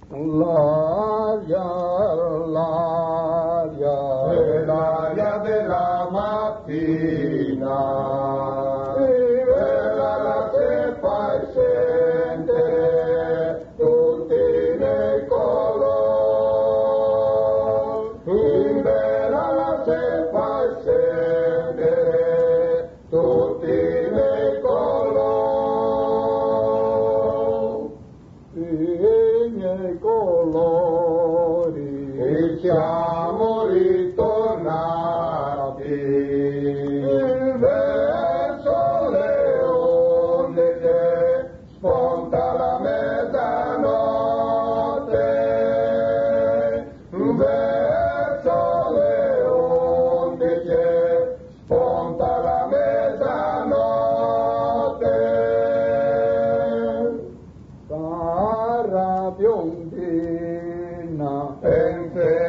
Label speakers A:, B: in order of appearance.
A: l'aria della mattina, rivela se fai sentire tutti nei colori, rivela se fai sentire tutti nei colori, i miei colori, e siamo ritornati, il verso le onde che sponta la mezzanotte, verso le onde che sponta la mezzanotte, sarà biondina,